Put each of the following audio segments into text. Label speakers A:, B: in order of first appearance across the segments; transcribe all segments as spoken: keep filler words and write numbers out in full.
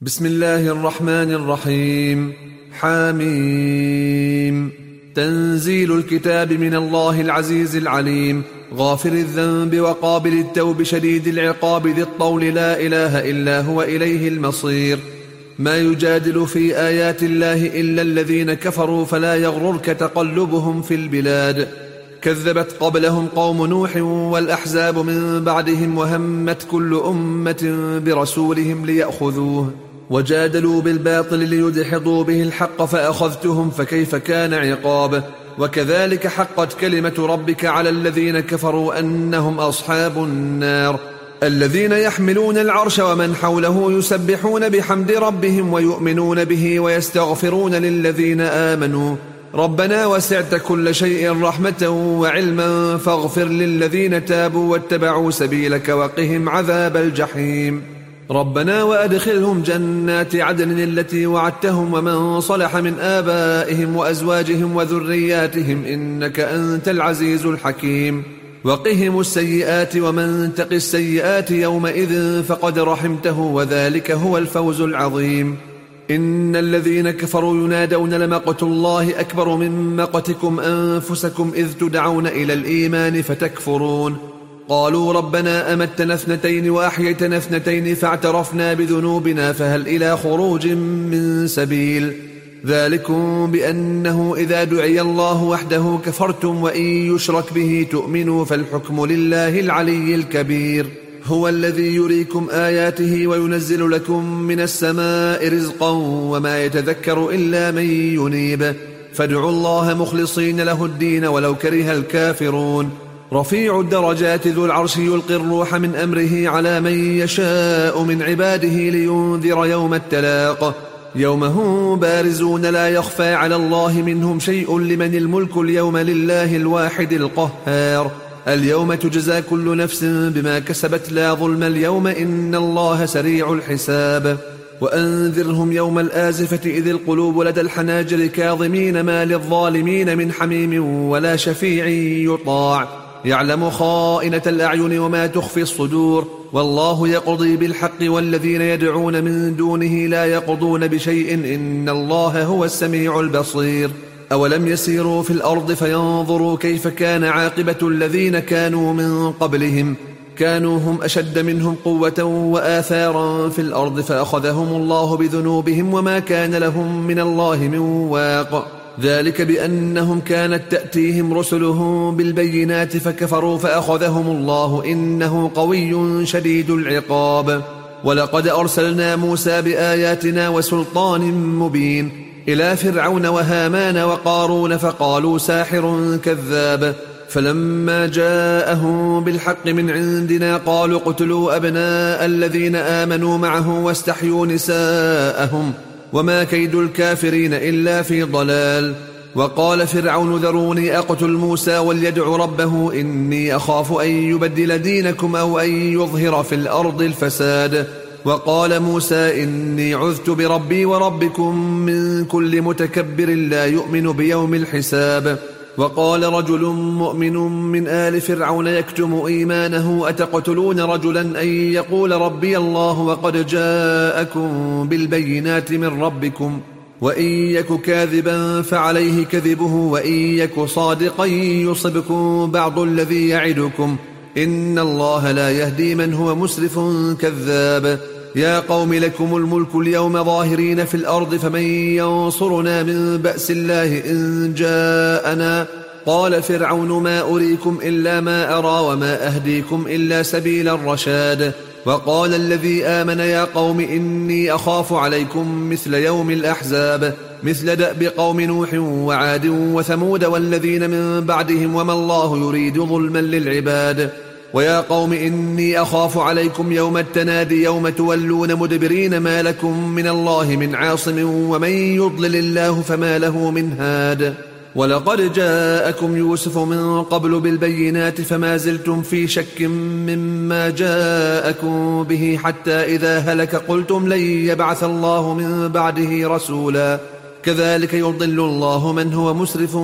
A: بسم الله الرحمن الرحيم. حاميم. تنزيل الكتاب من الله العزيز العليم، غافر الذنب وقابل التوب شديد العقاب ذي الطول، لا إله إلا هو، إليه المصير. ما يجادل في آيات الله إلا الذين كفروا، فلا يغررك تقلبهم في البلاد. كذبت قبلهم قوم نوح والأحزاب من بعدهم، وهمت كل أمة برسولهم ليأخذوه، وجادلوا بالباطل ليدحضوا به الحق، فأخذتهم فكيف كان عقاب. وكذلك حقت كلمة ربك على الذين كفروا أنهم أصحاب النار. الذين يحملون العرش ومن حوله يسبحون بحمد ربهم ويؤمنون به ويستغفرون للذين آمنوا ربنا وسعت كل شيء رحمة وعلما فاغفر للذين تابوا واتبعوا سبيلك وقهم عذاب الجحيم. ربنا وأدخلهم جنات عدن التي وعدتهم ومن صلح من آبائهم وأزواجهم وذرياتهم إنك أنت العزيز الحكيم. وقهم السيئات ومن تق السيئات يومئذ فقد رحمته وذلك هو الفوز العظيم. إن الذين كفروا ينادون لمقت الله أكبر من مقتكم أنفسكم إذ تدعون إلى الإيمان فتكفرون. قالوا ربنا أمتنا اثنتين وأحييتنا اثنتين فاعترفنا بذنوبنا فهل إلى خروج من سبيل. ذلكم بأنه إذا دعي الله وحده كفرتم وإن يشرك به تؤمنوا فالحكم لله العلي الكبير. هو الذي يريكم آياته وينزل لكم من السماء رزقا وما يتذكر إلا من ينيب. فادعوا الله مخلصين له الدين ولو كره الكافرون. رفيع الدرجات ذو العرش يلقي الروح من أمره على من يشاء من عباده لينذر يوم التلاق. يوم هم بارزون لا يخفى على الله منهم شيء لمن الملك اليوم لله الواحد القهار. اليوم تجزى كل نفس بما كسبت لا ظلم اليوم إن الله سريع الحساب. وأنذرهم يوم الآزفة إذ القلوب لدى الحناجر كاظمين ما للظالمين من حميم ولا شفيع يطاع. يعلم خائنة الأعين وما تخفي الصدور. والله يقضي بالحق والذين يدعون من دونه لا يقضون بشيء إن الله هو السميع البصير. أولم يسيروا في الأرض فينظروا كيف كان عاقبة الذين كانوا من قبلهم كانوا هم أشد منهم قوة وآثارا في الأرض فأخذهم الله بذنوبهم وما كان لهم من الله من واق. ذلك بأنهم كانت تأتيهم رسلهم بالبينات فكفروا فأخذهم الله إنه قوي شديد العقاب. ولقد أرسلنا موسى بآياتنا وسلطان مبين إلى فرعون وهامان وقارون فقالوا ساحر كذاب. فلما جاءهم بالحق من عندنا قالوا اقتلوا أبناء الذين آمنوا معه واستحيوا نساءهم وما كيد الكافرين إلا في ضلال. وقال فرعون ذروني أقتل موسى وليدع ربه إني أخاف أن يبدل دينكم أو أن يظهر في الأرض الفساد. وقال موسى إني عذت بربي وربكم من كل متكبر لا يؤمن بيوم الحساب. وقال رجل مؤمن من آل فرعون يكتم إيمانه أتقتلون رجلا أن يقول ربي الله وقد جاءكم بالبينات من ربكم وإن يك كاذبا فعليه كذبه وإن يك صادقا يصبكم بعض الذي يعدكم إن الله لا يهدي من هو مسرف كذاب. يا قوم لكم الملك اليوم ظاهرين في الأرض فمن ينصرنا من بأس الله إن جاءنا. قال فرعون ما أريكم إلا ما أرى وما أهديكم إلا سبيل الرشاد. وقال الذي آمن يا قوم إني أخاف عليكم مثل يوم الأحزاب مثل دأب قوم نوح وعاد وثمود والذين من بعدهم وما الله يريد ظلما للعباد. ويا قوم إني أخاف عليكم يوم التنادي يوم تولون مدبرين ما لكم من الله من عاصم ومن يضلل الله فما له من هاد. ولقد جاءكم يوسف من قبل بالبينات فما زلتم في شك مما جاءكم به حتى إذا هلك قلتم لن يبعث الله من بعده رسولا. كذلك يضل الله من هو مسرف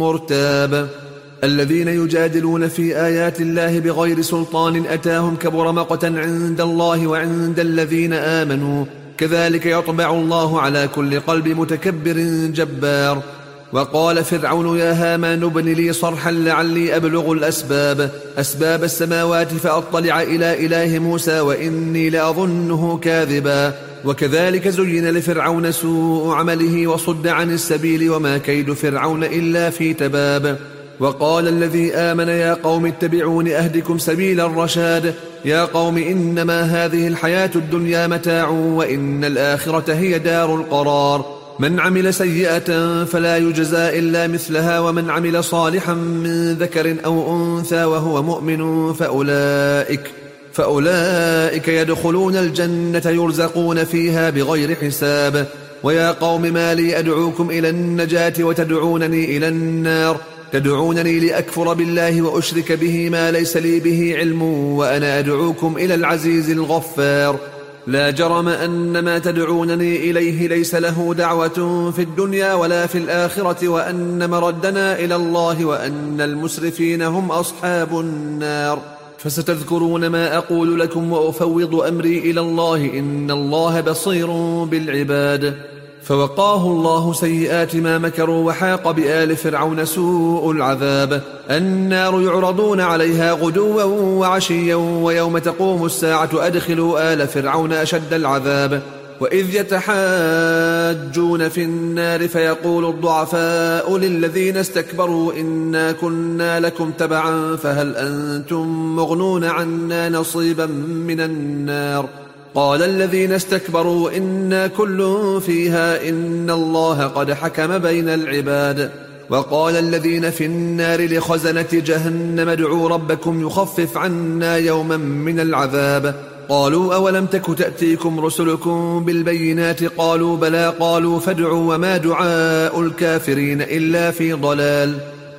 A: مرتاب. الذين يجادلون في آيات الله بغير سلطان أتاهم كبر مقتا عند الله وعند الذين آمنوا كذلك يطبع الله على كل قلب متكبر جبار. وقال فرعون يا هامان ابن لي صرحا لعلي أبلغ الأسباب أسباب السماوات فأطلع إلى إله موسى وإني لأظنه كاذبا. وكذلك زين لفرعون سوء عمله وصد عن السبيل وما كيد فرعون إلا في تباب. وقال الذي آمن يا قوم اتبعون أهدكم سبيل الرشاد. يا قوم إنما هذه الحياة الدنيا متاع وإن الآخرة هي دار القرار. من عمل سيئة فلا يجزى إلا مثلها ومن عمل صالحا من ذكر أو أنثى وهو مؤمن فأولئك, فأولئك يدخلون الجنة يرزقون فيها بغير حساب. ويا قوم ما لي أدعوكم إلى النجاة وتدعونني إلى النار تدعونني لأكفر بالله وأشرك به ما ليس لي به علم وأنا أدعوكم إلى العزيز الغفار. لا جرم أن ما تدعونني إليه ليس له دعوة في الدنيا ولا في الآخرة وأن مردنا إلى الله وأن المسرفين هم أصحاب النار. فستذكرون ما أقول لكم وأفوض أمري إلى الله إن الله بصير بالعباد. فوقاه الله سيئات ما مكروا وحاق بآل فرعون سوء العذاب. النار يعرضون عليها غدوا وعشيا ويوم تقوم الساعة أدخلوا آل فرعون أشد العذاب. وإذ يتحاجون في النار فيقول الضعفاء للذين استكبروا إنا كنا لكم تبعا فهل أنتم مغنون عنا نصيبا من النار. قال الذين استكبروا إنا كل فيها إن الله قد حكم بين العباد. وقال الذين في النار لخزنة جهنم ادعوا ربكم يخفف عنا يوما من العذاب. قالوا أولم تك تأتيكم رسلكم بالبينات قالوا بلى قالوا فادعوا وما دعاء الكافرين إلا في ضلال.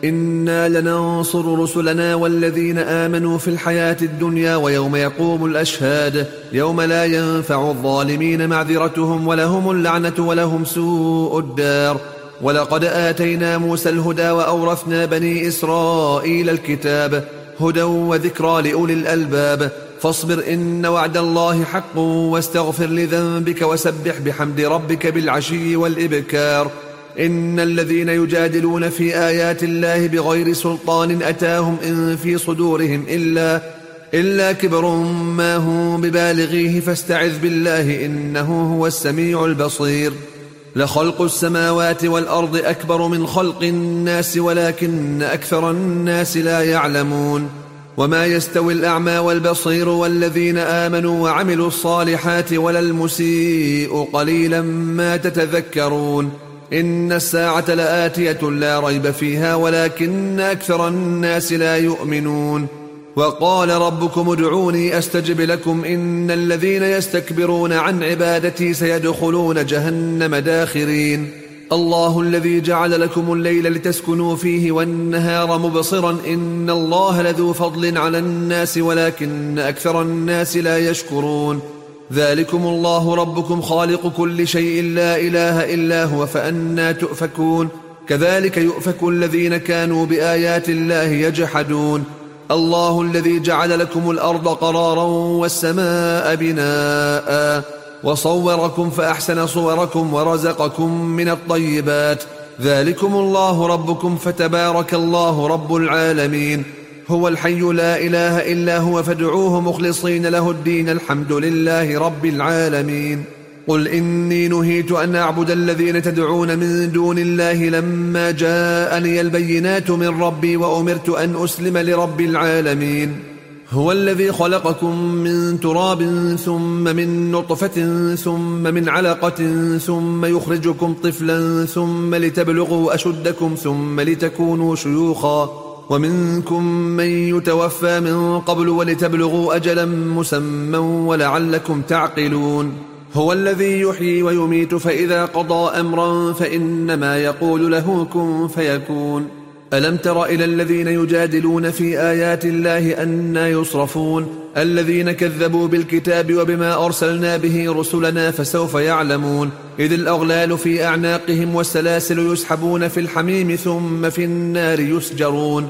A: إنا لننصر رسلنا والذين آمنوا في الحياة الدنيا ويوم يقوم الأشهاد يوم لا ينفع الظالمين معذرتهم ولهم اللعنة ولهم سوء الدار. ولقد آتينا موسى الهدى وأورثنا بني إسرائيل الكتاب هدى وذكرى لأولي الألباب. فاصبر إن وعد الله حق واستغفر لذنبك وسبح بحمد ربك بالعشي والإبكار. إن الذين يجادلون في آيات الله بغير سلطان أتاهم إن في صدورهم إلا, إلا كبر ما هم ببالغيه فاستعذ بالله إنه هو السميع البصير. لخلق السماوات والأرض أكبر من خلق الناس ولكن أكثر الناس لا يعلمون. وما يستوي الأعمى والبصير والذين آمنوا وعملوا الصالحات ولا المسيء قليلا ما تتذكرون. إن الساعة لآتية لا ريب فيها ولكن أكثر الناس لا يؤمنون. وقال ربكم ادعوني أستجب لكم إن الذين يستكبرون عن عبادتي سيدخلون جهنم داخرين. الله الذي جعل لكم الليل لتسكنوا فيه والنهار مبصرا إن الله لذو فضل على الناس ولكن أكثر الناس لا يشكرون. ذلكم الله ربكم خالق كل شيء لا إله إلا هو فأنى تؤفكون. كذلك يؤفك الذين كانوا بآيات الله يجحدون. الله الذي جعل لكم الأرض قرارا والسماء بناء وصوركم فأحسن صوركم ورزقكم من الطيبات. ذلكم الله ربكم فتبارك الله رب العالمين. هو الحي لا إله إلا هو فادعوه مخلصين له الدين الحمد لله رب العالمين. قل إني نهيت أن أعبد الذين تدعون من دون الله لما جاءني البينات من ربي وأمرت أن أسلم لرب العالمين. هو الذي خلقكم من تراب ثم من نطفة ثم من علقة ثم يخرجكم طفلا ثم لتبلغوا أشدكم ثم لتكونوا شيوخا ومنكم من يتوفى من قبل ولتبلغوا أجلا مسمى ولعلكم تعقلون. هو الذي يحيي ويميت فإذا قضى أمرا فإنما يقول له كن فيكون. ألم تر إلى الذين يجادلون في آيات الله أنى يصرفون الذين كذبوا بالكتاب وبما أرسلنا به رسلنا فسوف يعلمون. إذ الأغلال في أعناقهم والسلاسل يسحبون في الحميم ثم في النار يسجرون.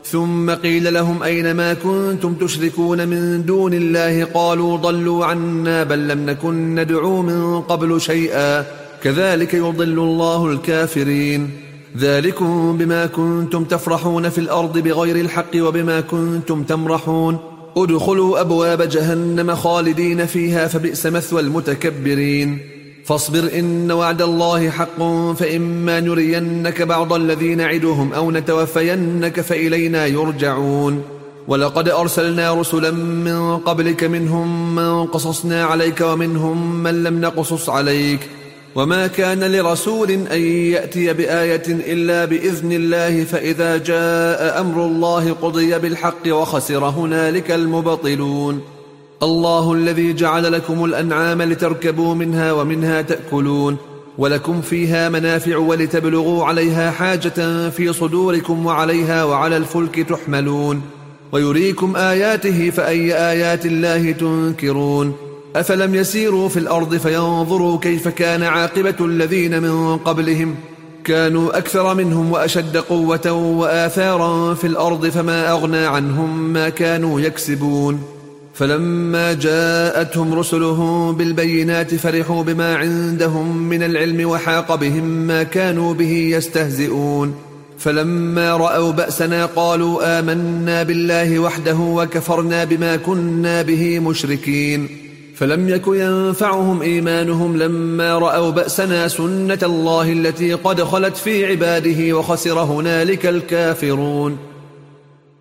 A: ثم قيل لهم أين ما كنتم تشركون من دون الله قالوا ضلوا عنا بل لم نكن ندعو من قبل شيئا كذلك يضل الله الكافرين. ذلكم بما كنتم تفرحون في الأرض بغير الحق وبما كنتم تمرحون ادخلوا أبواب جهنم خالدين فيها فبئس مثوى المتكبرين. فاصبر إن وعد الله حق فإما نرينك بعض الذي نعدهم أو نتوفينك فإلينا يرجعون. ولقد أرسلنا رسلا من قبلك منهم من قصصنا عليك ومنهم من لم نقصص عليك وما كان لرسول أن يأتي بآية إلا بإذن الله فإذا جاء أمر الله قضي بالحق وخسر هنالك المبطلون. الله الذي جعل لكم الأنعام لتركبوا منها ومنها تأكلون ولكم فيها منافع ولتبلغوا عليها حاجة في صدوركم وعليها وعلى الفلك تحملون ويريكم آياته فأي آيات الله تنكرون. أفلم يسيروا في الأرض فينظروا كيف كان عاقبة الذين من قبلهم كانوا أكثر منهم وأشد قوة وآثارا في الأرض فما أغنى عنهم ما كانوا يكسبون. فلما جاءتهم رسلهم بالبينات فرحوا بما عندهم من العلم وحاق بهم ما كانوا به يستهزئون. فلما رأوا بأسنا قالوا آمنا بالله وحده وكفرنا بما كنا به مشركين. فلم يك ينفعهم إيمانهم لما رأوا بأسنا سنة الله التي قد خلت في عباده وخسر هنالك الكافرون.